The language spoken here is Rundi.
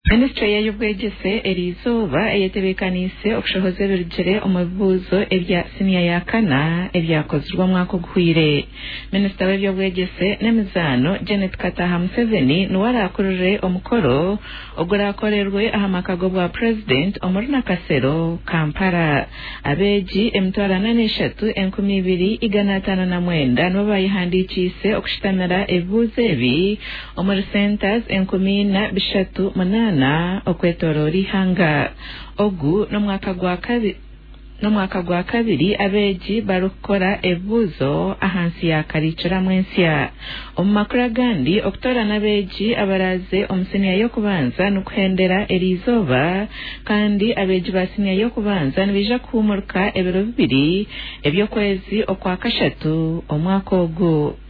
Ministry y'ubwegese erizoba eyetebekanise okushohoza birugire umubuzo ebya senior ya kana ebyakozwe mwako guhire. Minister w'ebyobwegese n'emizano Janet Kataha Museveni nuwarakurure omukoro ogurakorerwe ahamakago bwa president omuruna Kasero Kampala. Abeji emtwarana n'eshatu 2059 no bayihandikise okushitamira ebuze ebi omuri centers 1038 okwetorori hanga ogu no mwaka gwa kabiri abeji barukora ebuzo ahansi ya karicura mwensya omumakura gandi okutora nabeji abaraze omusenia yo kubanza nukuhendera erizoba kandi abeji basenia yo kubanza nibija kumurka ebiro bibiri ebyo kwezi okwa kashatu omwaka ogu.